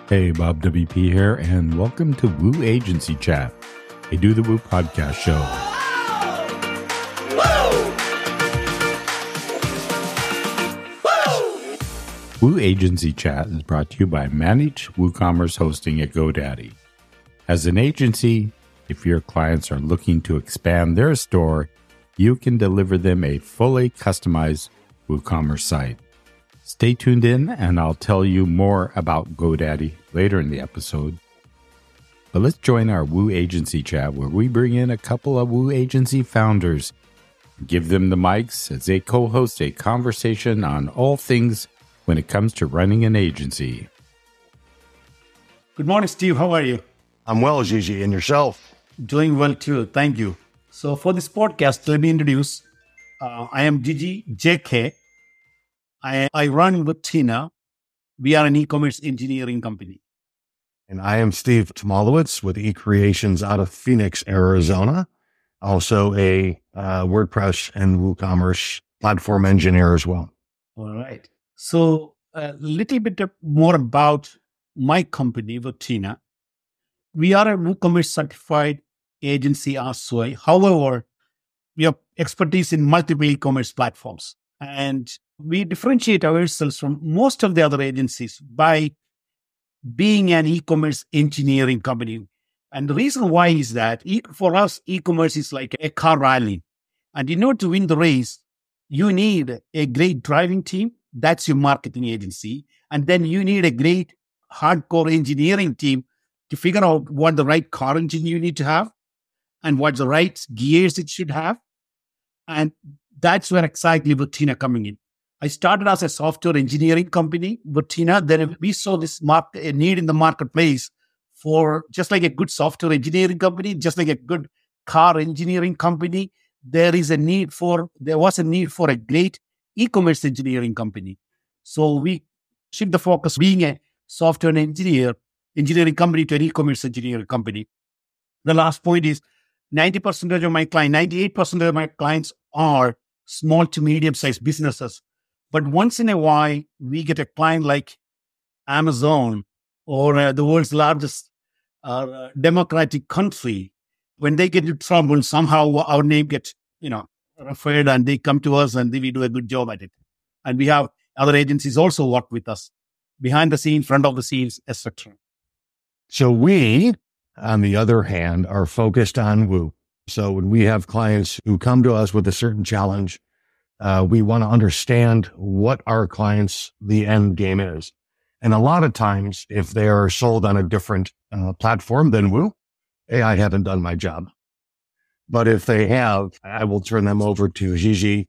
Hey, Bob WP here, and welcome to Woo Agency Chat, a Do the Woo podcast show. Woo Agency Chat is brought to you by Managed WooCommerce Hosting at GoDaddy. As an agency, if your clients are looking to expand their store, you can deliver them a fully customized WooCommerce site. Stay tuned in, and I'll tell you more about GoDaddy later in the episode. But let's join our Woo Agency Chat, where we bring in a couple of Woo Agency founders, give them the mics as they co-host a conversation on all things when it comes to running an agency. Good morning, Steve. How are you? I'm well, Gigi. And yourself? Doing well, too. Thank you. So for this podcast, let me introduce. I am Gigi JK. I run with Tina. We are an e-commerce engineering company. And I am Steve Tomolowicz with eCreations out of Phoenix, Arizona. Also a WordPress and WooCommerce platform engineer as well. All right. So a little bit more about my company with Tina. We are a WooCommerce certified agency also. However, we have expertise in multiple e-commerce platforms. And we differentiate ourselves from most of the other agencies by being an e-commerce engineering company. And the reason why is that for us, e-commerce is like a car rally. And in order to win the race, you need a great driving team. That's your marketing agency. And then you need a great hardcore engineering team to figure out what the right car engine you need to have and what the right gears it should have. And that's where exactly Tina coming in. I started as a software engineering company with Tina. Then we saw this a need in the marketplace for just like a good software engineering company, just like a good car engineering company. There was a need for a great e-commerce engineering company. So we shift the focus being a software engineering company to an e-commerce engineering company. The last point is 98% of my clients are small to medium-sized businesses. But once in a while, we get a client like Amazon or the world's largest democratic country. When they get into trouble, somehow our name gets, referred and they come to us and we do a good job at it. And we have other agencies also work with us behind the scenes, front of the scenes, etc. So we, on the other hand, are focused on Woo. So when we have clients who come to us with a certain challenge, we want to understand what our clients' the end game is. And a lot of times, if they are sold on a different platform than Woo, I haven't done my job. But if they have, I will turn them over to Gigi.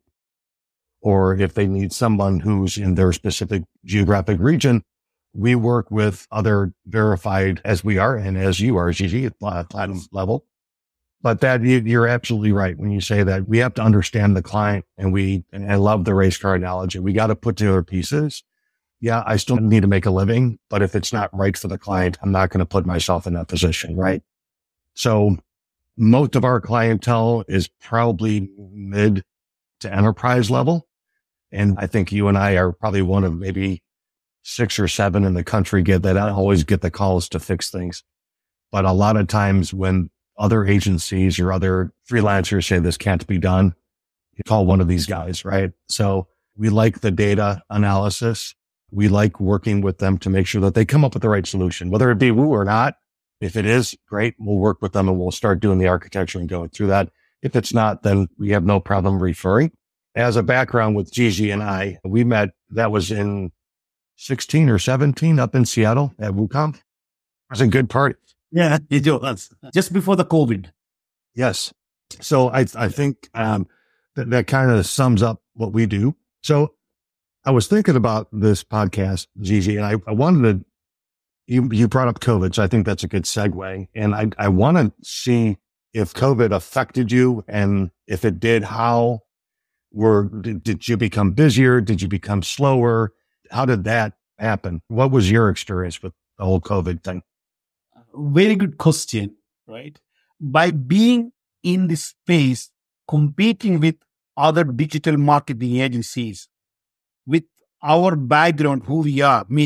Or if they need someone who's in their specific geographic region, we work with other verified, as we are and as you are, Gigi, at platinum level. But that you're absolutely right when you say that we have to understand the client, and I love the race car analogy. We got to put together pieces. Yeah, I still need to make a living, but if it's not right for the client, I'm not going to put myself in that position, right? So most of our clientele is probably mid to enterprise level. And I think you and I are probably one of maybe 6 or 7 in the country that always get the calls to fix things. But a lot of times when other agencies or other freelancers say this can't be done, you call one of these guys, right? So we like the data analysis. We like working with them to make sure that they come up with the right solution, whether it be Woo or not. If it is, great, we'll work with them and we'll start doing the architecture and going through that. If it's not, then we have no problem referring. As a background with Gigi and I, we met, that was in 16 or 17 up in Seattle at WooComp. It was a good party. Yeah, it was. Just before the COVID. Yes. So I think that kind of sums up what we do. So I was thinking about this podcast, Gigi, and I wanted to, you brought up COVID, so I think that's a good segue. And I want to see if COVID affected you, and if it did, how did you become busier? Did you become slower? How did that happen? What was your experience with the whole COVID thing? Very good question, right? By being in this space, competing with other digital marketing agencies, with our background, who we are, meaning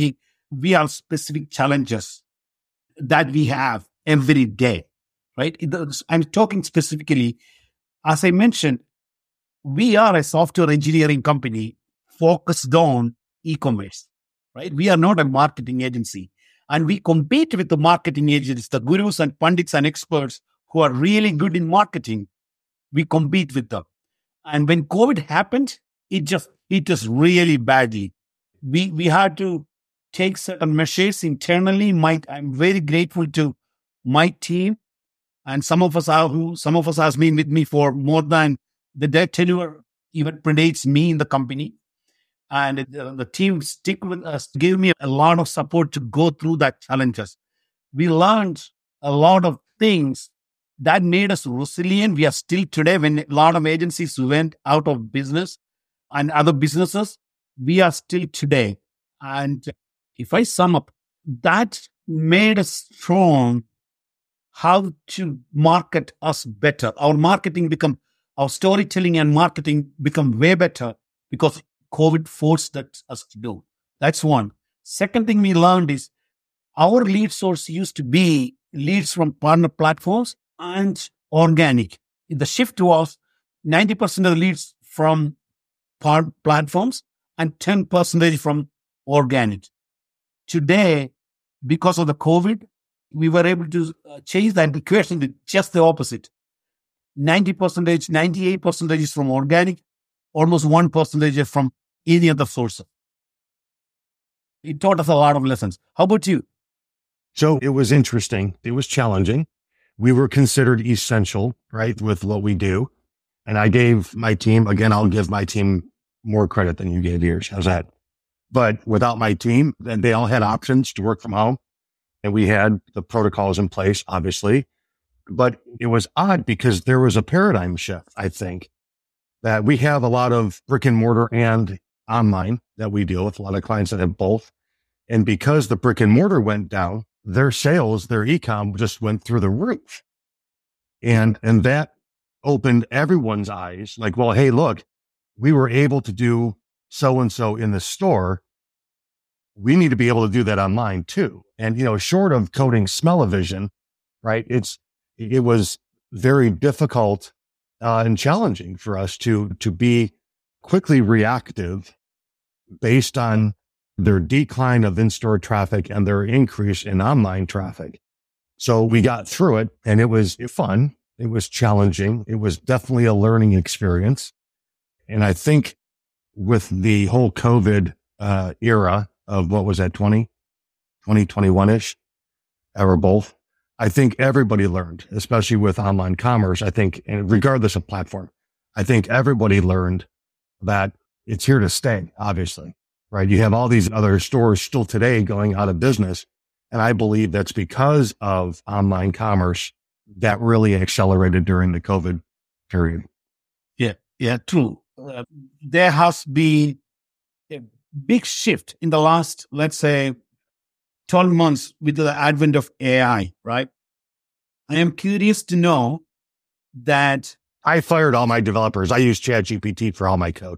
we have specific challenges that we have every day, right? I'm talking specifically, as I mentioned, we are a software engineering company focused on e-commerce, right? We are not a marketing agency. And we compete with the marketing agents, the gurus and pundits and experts who are really good in marketing. We compete with them. And when COVID happened, it just hit us really badly. We had to take certain measures internally. I'm very grateful to my team, and some of us has been with me for more than their tenure even predates me in the company. And the team stick with us, gave me a lot of support to go through that challenges. We learned a lot of things that made us resilient. We are still today, when a lot of agencies went out of business and other businesses, we are still today. And if I sum up, that made us strong how to market us better. Our storytelling and marketing become way better because COVID forced us to do. That's one. Second thing we learned is our lead source used to be leads from partner platforms and organic. The shift was 90% of the leads from platforms and 10% from organic. Today, because of the COVID, we were able to change that equation to just the opposite. 90%, 98% is from organic, almost 1% is from any other source. It taught us a lot of lessons. How about you? So it was interesting. It was challenging. We were considered essential, right, with what we do. And I gave my team, again, I'll give my team more credit than you gave yours. How's that? But without my team, then they all had options to work from home. And we had the protocols in place, obviously. But it was odd because there was a paradigm shift, I think, that we have a lot of brick and mortar and online that we deal with, a lot of clients that have both. And because the brick and mortar went down, their sales, their e-com just went through the roof. And that opened everyone's eyes. Like, well, hey, look, we were able to do so-and-so in the store. We need to be able to do that online too. And, short of coding smell-o-vision, right? It was very difficult and challenging for us to be quickly reactive based on their decline of in-store traffic and their increase in online traffic. So we got through it, and it was fun. It was challenging. It was definitely a learning experience. And I think with the whole COVID era of what was that, 2021-ish, or both, I think everybody learned, especially with online commerce. I think, and regardless of platform, I think everybody learned that it's here to stay, obviously, right? You have all these other stores still today going out of business. And I believe that's because of online commerce that really accelerated during the COVID period. Yeah, true. There has been a big shift in the last, let's say, 12 months with the advent of AI, right? I am curious to know that. I fired all my developers. I use ChatGPT for all my code.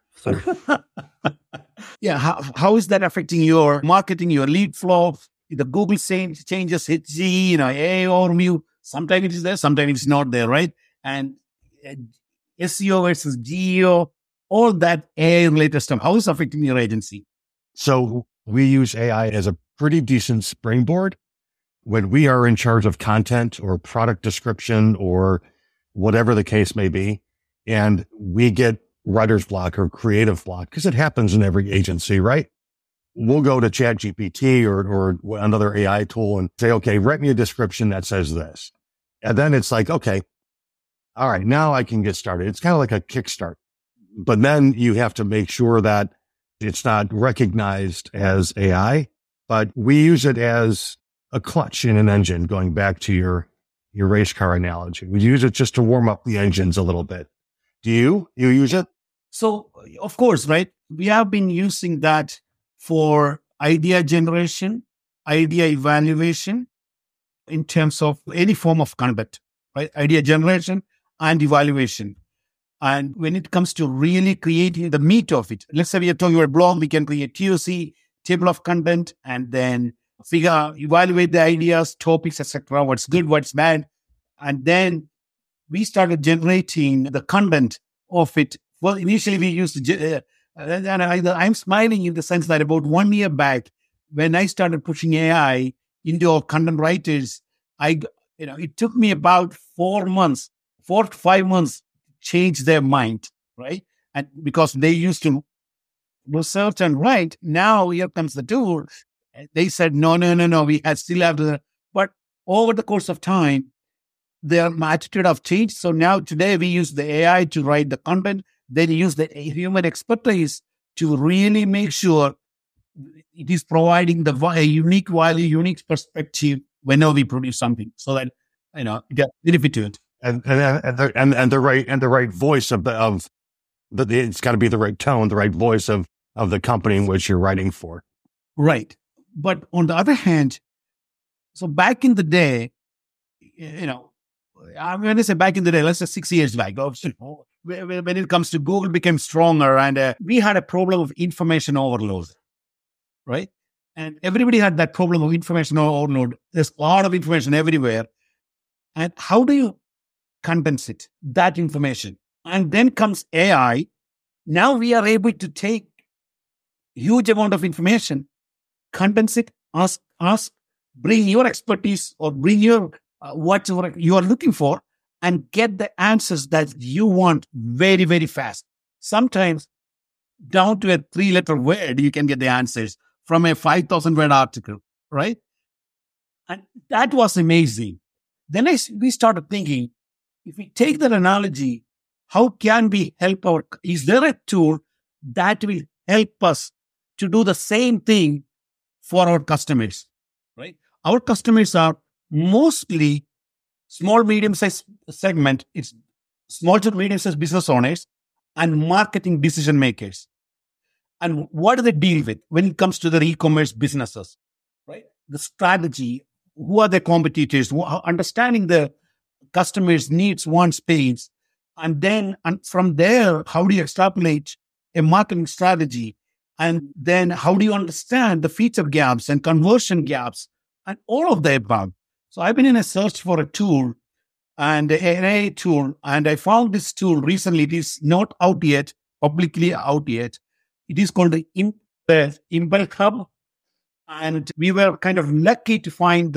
Yeah. How is that affecting your marketing, your lead flow? The Google changes its AI overview. Sometimes it is there, sometimes it's not there, right? And SEO versus GEO, all that AI related stuff. How is it affecting your agency? So we use AI as a pretty decent springboard when we are in charge of content or product description or whatever the case may be. And we get writer's block or creative block, because it happens in every agency, right? We'll go to ChatGPT or another AI tool and say, okay, write me a description that says this. And then it's like, okay, all right, now I can get started. It's kind of like a kickstart, but then you have to make sure that it's not recognized as AI, but we use it as a clutch in an engine, going back to your race car analogy. We use it just to warm up the engines a little bit. Do you use it? So, of course, right? We have been using that for idea generation, idea evaluation in terms of any form of content, right? Idea generation and evaluation. And when it comes to really creating the meat of it, let's say we are talking about a blog, we can create TOC, table of content, and then evaluate the ideas, topics, etc. What's good, what's bad, and then we started generating the content of it. Well, initially we used, I'm smiling in the sense that about 1 year back, when I started pushing AI into our content writers, it took me about 4 to 5 months to change their mind, right? And because they used to research and write, now here comes the tool. They said, no, we still have to. But over the course of time, their attitude have changed. So now today we use the AI to write the content. Then use the human expertise to really make sure it is providing a unique value, unique perspective whenever we produce something, so that get benefit to it. And the right voice it's got to be the right tone, the right voice of the company in which you're writing for. Right. But on the other hand, so back in the day, I'm going to say back in the day, let's say 6 years back, when it comes to Google became stronger, and we had a problem of information overload, right? And everybody had that problem of information overload. There's a lot of information everywhere. And how do you condense that information? And then comes AI. Now we are able to take huge amount of information, condense it, ask, bring your expertise or bring your whatever you are looking for, and get the answers that you want very, very fast. Sometimes down to a 3-letter word, you can get the answers from a 5,000 word article, right? And that was amazing. Then we started thinking, if we take that analogy, how can we help is there a tool that will help us to do the same thing for our customers, right? Our customers are mostly small, medium-sized segment. It's small to medium-sized business owners and marketing decision makers. And what do they deal with when it comes to their e-commerce businesses, right? The strategy, who are their competitors, understanding the customers' needs, wants, pains. And then from there, how do you extrapolate a marketing strategy? And then how do you understand the feature gaps and conversion gaps and all of the above? So I've been in a search for a tool, and an AI tool, and I found this tool recently. It is not out yet, publicly out yet. It is called the Impel Hub. And we were kind of lucky to find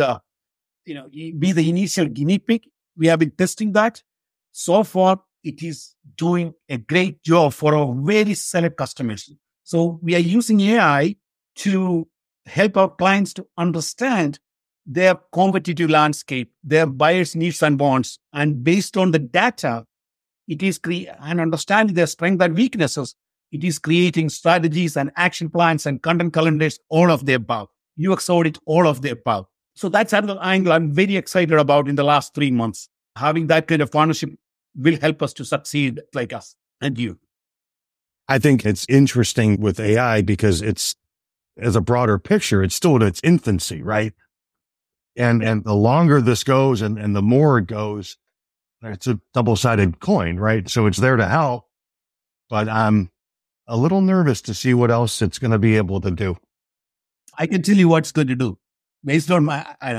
be the initial guinea pig. We have been testing that. So far, it is doing a great job for our very select customers. So we are using AI to help our clients to understand their competitive landscape, their buyers' needs and wants. And based on the data, it is and understanding their strengths and weaknesses, it is creating strategies and action plans and content calendars, all of the above. UX audit, all of the above. So that's another angle I'm very excited about in the last 3 months. Having that kind of partnership will help us to succeed like us and you. I think it's interesting with AI because it's, as a broader picture, it's still in its infancy, right? And the longer this goes and the more it goes, it's a double-sided coin, right? So it's there to help, but I'm a little nervous to see what else it's going to be able to do. I can tell you what it's going to do. Based on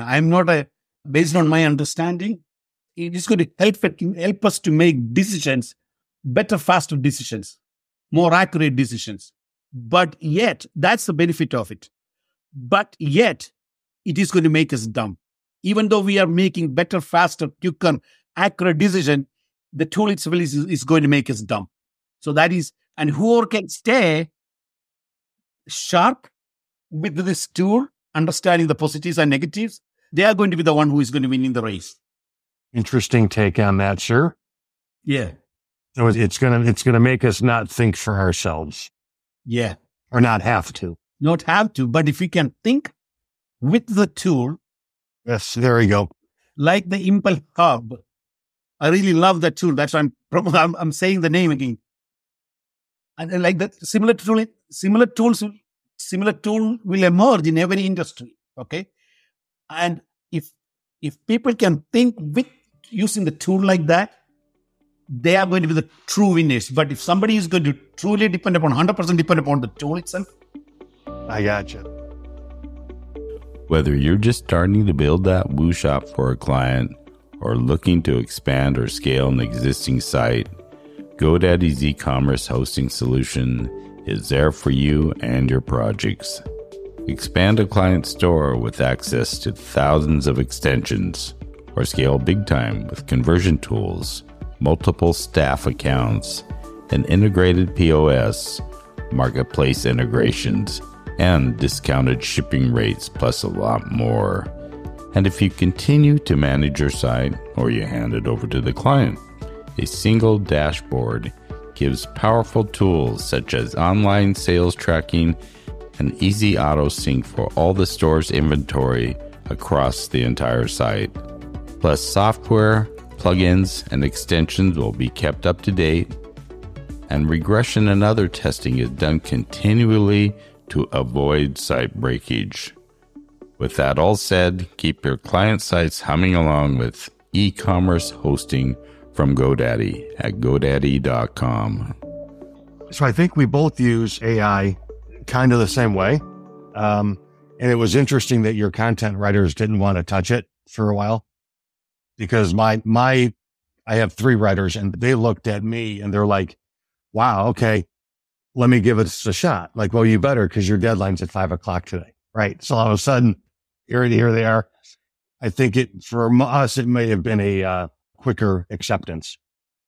based on my understanding, it is going to help us to make decisions, better, faster decisions, more accurate decisions. But yet, that's the benefit of it. But yet, it is going to make us dumb. Even though we are making better, faster, quicker, accurate decision, the tool itself is going to make us dumb. So that is, and whoever can stay sharp with this tool, understanding the positives and negatives, they are going to be the one who is going to win in the race. Interesting take on that, sir. Yeah. So it's gonna make us not think for ourselves. Yeah. Or not have to. Not have to, but if we can think with the tool. Yes, there you go. Like the Impel Hub. I really love that tool. That's why I'm saying the name again. And like that, similar tool will emerge in every industry. Okay. And if people can think with using the tool like that, they are going to be the true winners. But if somebody is going to truly depend upon 100% depend upon the tool itself, I gotcha. Whether you're just starting to build that Woo shop for a client or looking to expand or scale an existing site, GoDaddy's e-commerce hosting solution is there for you and your projects. Expand a client store with access to thousands of extensions, or scale big time with conversion tools, multiple staff accounts, an integrated POS, marketplace integrations, and discounted shipping rates, plus a lot more. And if you continue to manage your site or you hand it over to the client, a single dashboard gives powerful tools such as online sales tracking and easy auto sync for all the store's inventory across the entire site. Plus, software, plugins, and extensions will be kept up to date, and regression and other testing is done continually to avoid site breakage. With that all said, keep your client sites humming along with e-commerce hosting from GoDaddy at GoDaddy.com. So I think we both use AI kind of the same way. And it was interesting that your content writers didn't want to touch it for a while, because I have 3 writers and they looked at me and they're like, wow, okay, let me give it a shot. Like, well, you better, because your deadline's at 5:00 today. Right. So all of a sudden, here they are. I think for us, it may have been a quicker acceptance,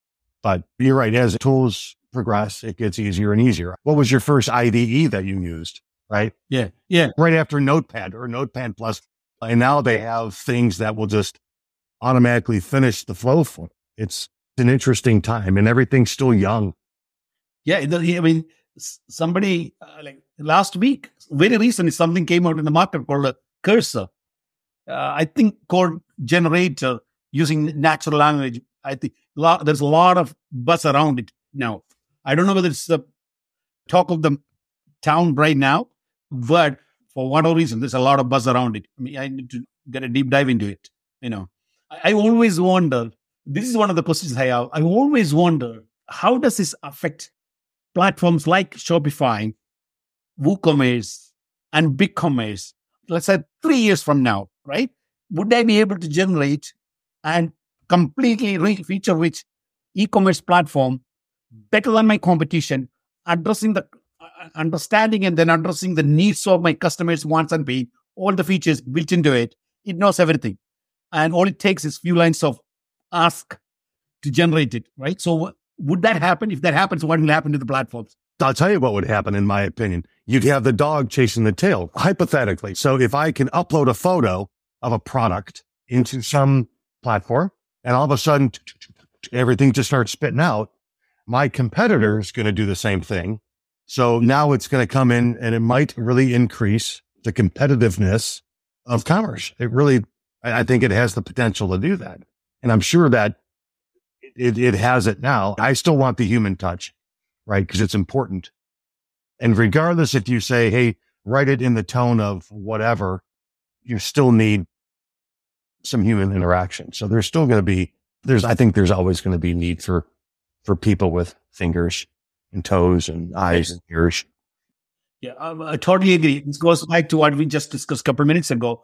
but you're right. As tools progress, it gets easier and easier. What was your first IDE that you used? Right. Yeah. Right after Notepad or Notepad Plus. And now they have things that will just automatically finish the flow for it. It's an interesting time and everything's still young. Yeah. I mean, somebody like last week, very recently, something came out in the market called a Cursor. I think code generator using natural language. I think there's a lot of buzz around it now. I don't know whether it's the talk of the town right now, but for whatever reason, there's a lot of buzz around it. I mean, I need to get a deep dive into it. I always wonder, this is one of the questions I have. I always wonder, how does this affect platforms like Shopify, WooCommerce, and BigCommerce? Let's say 3 years from now, right? Would I be able to generate and completely feature-rich e-commerce platform better than my competition, understanding and then addressing the needs of my customers' wants and needs, all the features built into it? It knows everything. And all it takes is few lines of ask to generate it, right? So would that happen? If that happens, what will happen to the platforms? I'll tell you what would happen, in my opinion. You'd have the dog chasing the tail, hypothetically. So if I can upload a photo of a product into some platform and all of a sudden everything just starts spitting out, my competitor is going to do the same thing. So now it's going to come in and it might really increase the competitiveness of commerce. I think it has the potential to do that. And I'm sure that it has it now. I still want the human touch, right? Because it's important. And regardless if you say, hey, write it in the tone of whatever, you still need some human interaction. So there's still going to be, I think there's always going to be need for people with fingers and toes and eyes and ears. Yeah, I totally agree. This goes back to what we just discussed a couple of minutes ago.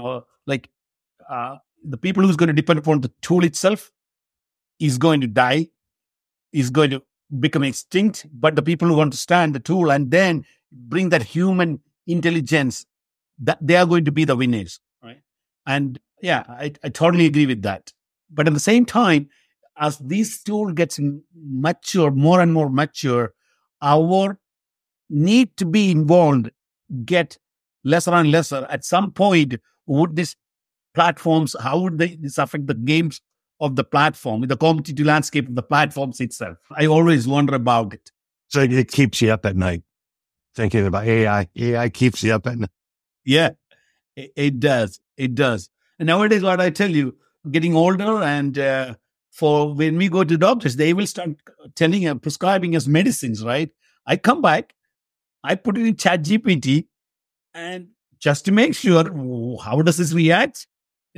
The people who's going to depend upon the tool itself is going to die, is going to become extinct. But the people who understand the tool and then bring that human intelligence, that they are going to be the winners, right? And yeah, I totally agree with that. But at the same time, as this tool gets mature, more and more mature, our need to be involved get lesser and lesser. At some point, would these platforms, how would this affect the games of the platform, the competitive landscape of the platforms itself? I always wonder about it. So it keeps you up at night thinking about AI. AI keeps you up at night. Yeah, it does. It does. And nowadays, what I tell you, getting older, and for when we go to doctors, they will start prescribing us medicines, right? I come back, I put it in ChatGPT, and just to make sure, how does this react?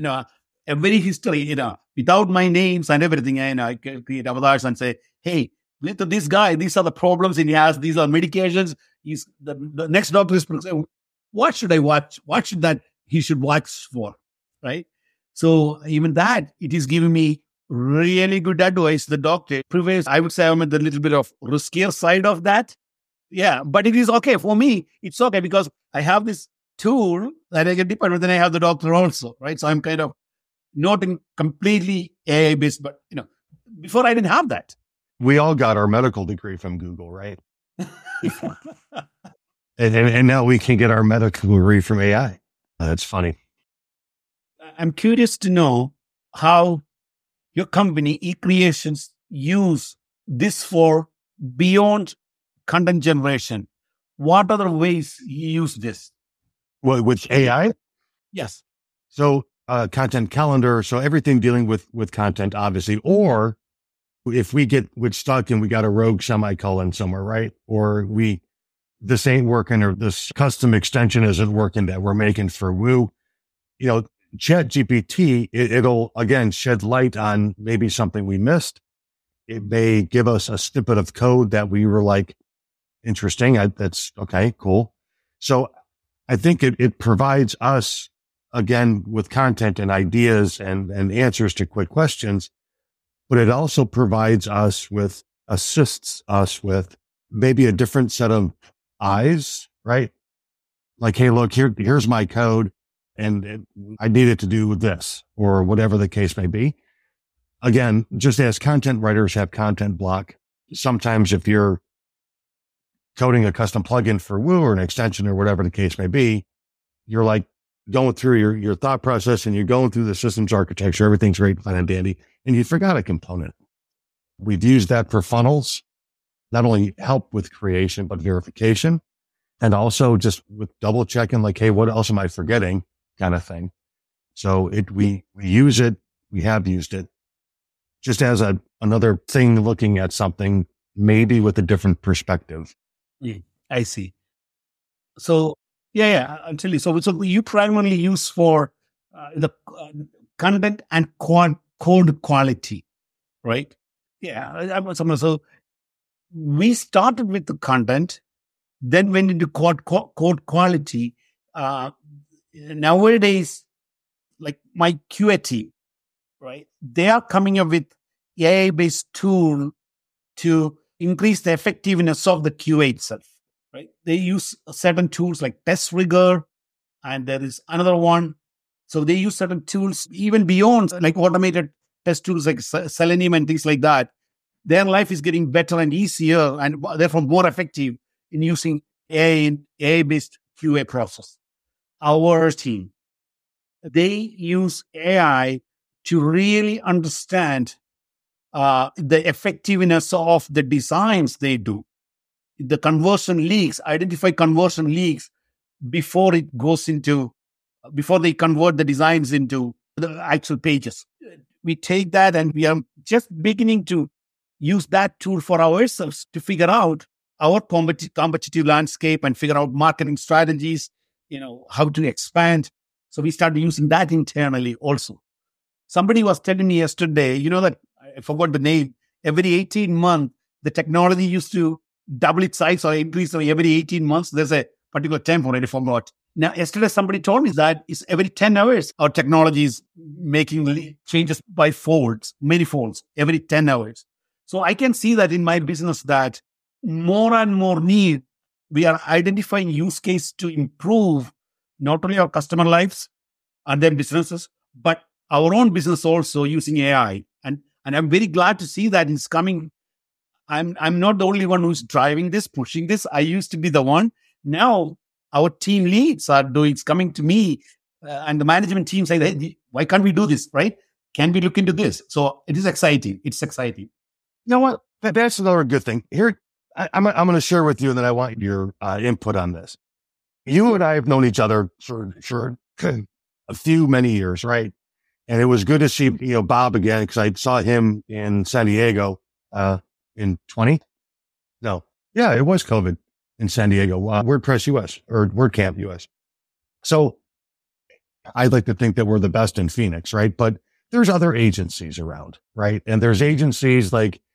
Every history, without my names and everything, I can create avatars and say, hey, to this guy, these are the problems he has, these are medications. The next doctor is saying, what should I watch? What should that he should watch for? Right? So even that, it is giving me really good advice. The doctor prevails. I would say I'm at the little bit of riskier side of that. Yeah, but it is okay for me. It's okay because I have this tool that I can depend on. Then I have the doctor also, right? So I'm kind of not in completely AI based, but before I didn't have that. We all got our medical degree from Google, right? and now we can get our medical degree from AI. That's funny. I'm curious to know how your company, eCreations, use this for beyond content generation. What other ways you use this? What, with AI? Yes. So content calendar. So everything dealing with content, obviously, or if we get stuck and we got a rogue semicolon somewhere, right? Or this ain't working, or this custom extension isn't working that we're making for Woo, ChatGPT, it'll again shed light on maybe something we missed. It may give us a snippet of code that we were like, interesting. That's okay, cool. So I think it provides us again with content and ideas and answers to quick questions, but it also assists us with maybe a different set of eyes, right? Like, hey, look, here's my code and I need it to do this or whatever the case may be. Again, just as content writers have content block, sometimes if you're coding a custom plugin for Woo or an extension or whatever the case may be, you're like going through your thought process and you're going through the systems architecture. Everything's great, fine and dandy, and you forgot a component. We've used that for funnels, not only help with creation, but verification, and also just with double checking, like, hey, what else am I forgetting kind of thing. So we use it. We have used it just as another thing, looking at something maybe with a different perspective. I see. So I'll tell you. So you primarily use for the content and code quality, right? Yeah. So we started with the content, then went into code quality. Nowadays, like my QA team, right? They are coming up with AI-based tool to increase the effectiveness of the QA itself, right? They use certain tools like TestRigger, and there is another one. So they use certain tools even beyond like automated test tools like Selenium and things like that. Their life is getting better and easier and therefore more effective in using AI-based QA process. Our team, they use AI to really understand the effectiveness of the designs they do. The conversion leaks, identify conversion leaks before they convert the designs into the actual pages. We take that and we are just beginning to use that tool for ourselves to figure out our competitive landscape and figure out marketing strategies, how to expand. So we started using that internally also. Somebody was telling me yesterday, that I forgot the name, every 18 months, the technology used to double its size or increase every 18 months. There's a particular term for it, I forgot. Now, yesterday, somebody told me that it's every 10 hours, our technology is making changes by many folds, every 10 hours. So I can see that in my business that more and more we are identifying use case to improve not only our customer lives and their businesses, but our own business also using AI. And I'm very glad to see that it's coming. I'm not the only one who's driving this, pushing this. I used to be the one. Now our team leads it's coming to me and the management team say, hey, why can't we do this, right? Can we look into this? So it is exciting. It's exciting. You know what? That's another good thing. Here, I'm going to share with you, and then I want your input on this. You and I have known each other for many years, right? And it was good to see, Bob again, because I saw him in San Diego in 20. No. Yeah, it was COVID in San Diego, WordPress US or WordCamp US. So I'd like to think that we're the best in Phoenix, right? But there's other agencies around, right? And there's agencies like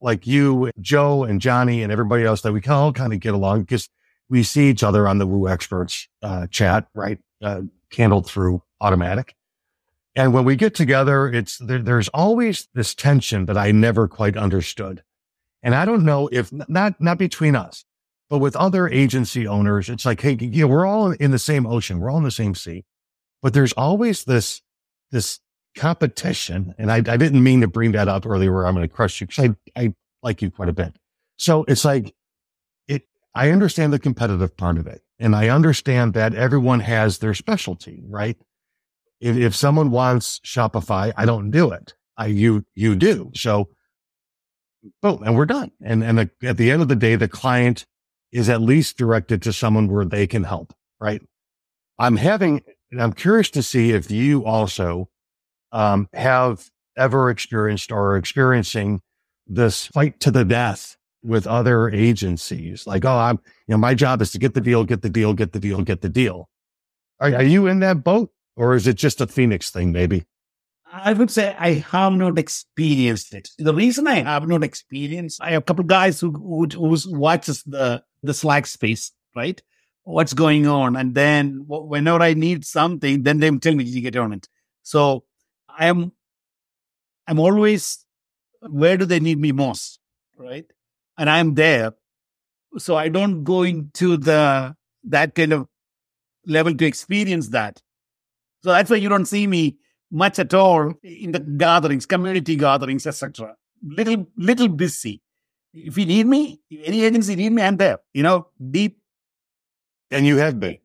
like you, Joe and Johnny and everybody else that we can all kind of get along because we see each other on the Woo Experts chat, right? Handled through Automattic. And when we get together, there's always this tension that I never quite understood. And I don't know if not between us, but with other agency owners, it's like, hey, we're all in the same ocean. We're all in the same sea, but there's always this competition. And I didn't mean to bring that up earlier where I'm going to crush you because I like you quite a bit. So it's like, I understand the competitive part of it. And I understand that everyone has their specialty, right? If someone wants Shopify, I don't do it. You do. So boom, and we're done. And at the end of the day, the client is at least directed to someone where they can help, right? I'm curious to see if you also have ever experienced or are experiencing this fight to the death with other agencies. Like, my job is to get the deal, get the deal, get the deal, get the deal. Are you in that boat? Or is it just a Phoenix thing, maybe? I would say I have not experienced it. The reason I have not experienced, I have a couple of guys who watches the Slack space, right? What's going on? And then whenever I need something, then they tell me to get on it. So I'm always, where do they need me most, right? And I'm there. So I don't go into that kind of level to experience that. So that's why you don't see me much at all in the gatherings, community gatherings, etc. Little busy. If you need me, if any agency need me, I'm there. Deep. And you have been.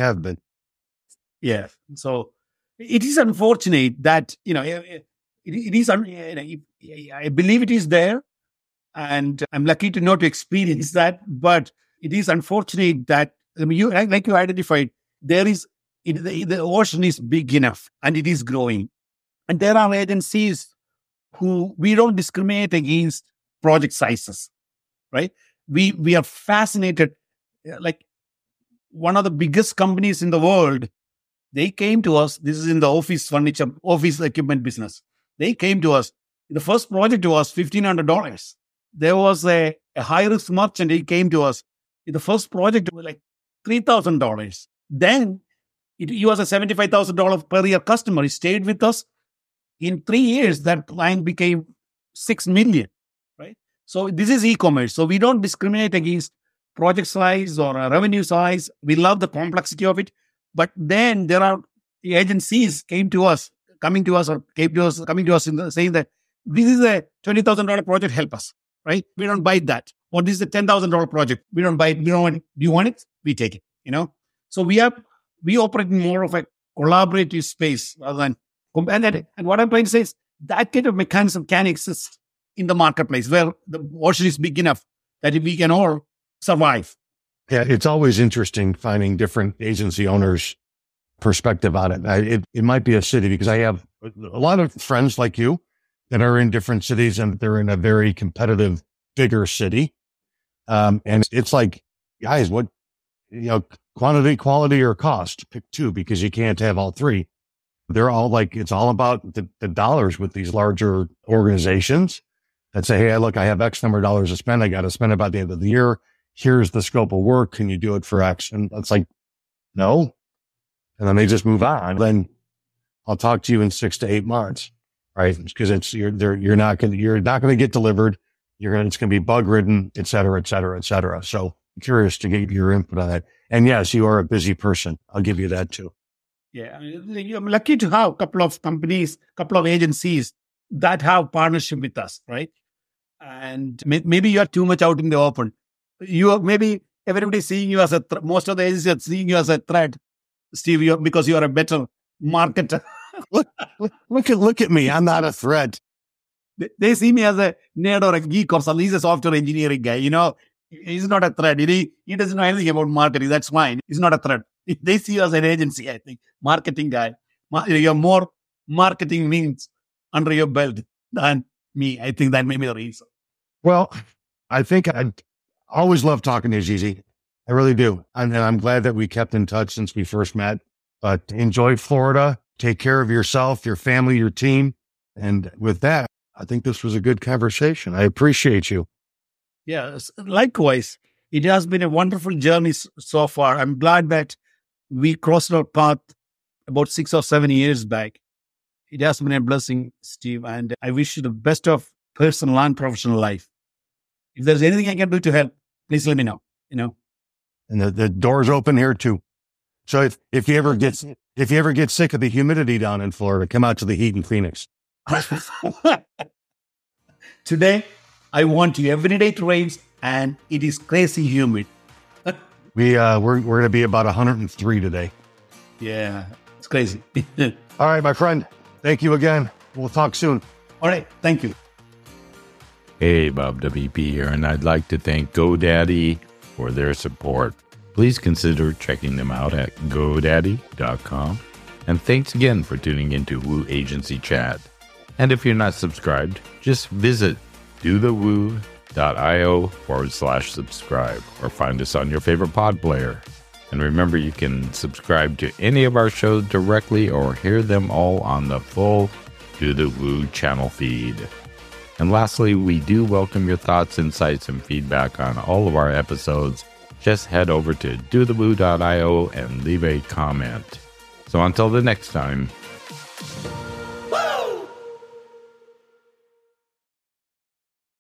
Yeah. So it is unfortunate that it is. I believe it is there, and I'm lucky to not experience that. But it is unfortunate that you identified there is. The ocean is big enough and it is growing. And there are agencies who we don't discriminate against project sizes, right? We are fascinated. Like one of the biggest companies in the world, they came to us. This is in the office furniture, office equipment business. They came to us. The first project was $1,500. There was a high-risk merchant. He came to us. The first project was like $3,000. Then he was a $75,000 per year customer. He stayed with us. In 3 years, that client became $6 million, right? So this is e-commerce. So we don't discriminate against project size or revenue size. We love the complexity of it. But then there are agencies coming to us saying that this is a $20,000 project, help us, right? We don't buy that. Or this is a $10,000 project. We don't buy it. We don't want it. Do you want it? We take it, So we operate in more of a collaborative space rather than competitive. And what I'm trying to say is that kind of mechanism can exist in the marketplace where the ocean is big enough that we can all survive. Yeah, it's always interesting finding different agency owners' perspective on it. It might be a city because I have a lot of friends like you that are in different cities and they're in a very competitive, bigger city. And it's like, guys, what, quantity, quality, or cost, pick two because you can't have all three. They're all like, it's all about the dollars with these larger organizations that say, hey, look, I have X number of dollars to spend. I got to spend it by the end of the year. Here's the scope of work. Can you do it for X? And it's like, no. And then they just move on. Then I'll talk to you in 6 to 8 months, right? Because you're not going to get delivered. It's going to be bug ridden, et cetera, et cetera, et cetera. So I'm curious to get your input on that. And yes, you are a busy person. I'll give you that too. Yeah. I'm lucky to have a couple of companies, couple of agencies that have partnership with us, right? And maybe you are too much out in the open. Maybe everybody's seeing you as most of the agencies are seeing you as a threat, Steve, because you are a better marketer. Look at me. I'm not a threat. They see me as a nerd or a geek or something. He's a software engineering guy. He's not a threat. He doesn't know anything about marketing. That's fine. He's not a threat. They see you as an agency, I think. Marketing guy. You have more marketing means under your belt than me. I think that may be the reason. Well, I think I always love talking to you, Zizi. I really do. And I'm glad that we kept in touch since we first met. But enjoy Florida. Take care of yourself, your family, your team. And with that, I think this was a good conversation. I appreciate you. Yes, likewise. It has been a wonderful journey so far. I'm glad that we crossed our path about 6 or 7 years back. It has been a blessing, Steve, and I wish you the best of personal and professional life. If there's anything I can do to help, please let me know. And the door's open here too. So if you ever get sick of the humidity down in Florida, come out to the heat in Phoenix. Today, I want you. Every day it rains and it is crazy humid. We're going to be about 103 today. Yeah, it's crazy. All right, my friend. Thank you again. We'll talk soon. All right, thank you. Hey, Bob WP here, and I'd like to thank GoDaddy for their support. Please consider checking them out at GoDaddy.com. And thanks again for tuning into Woo Agency Chat. And if you're not subscribed, just visit dothewoo.io/subscribe or find us on your favorite pod player. And remember, you can subscribe to any of our shows directly or hear them all on the full Do the Woo channel feed. And lastly, we do welcome your thoughts, insights, and feedback on all of our episodes. Just head over to dothewoo.io and leave a comment. So until the next time,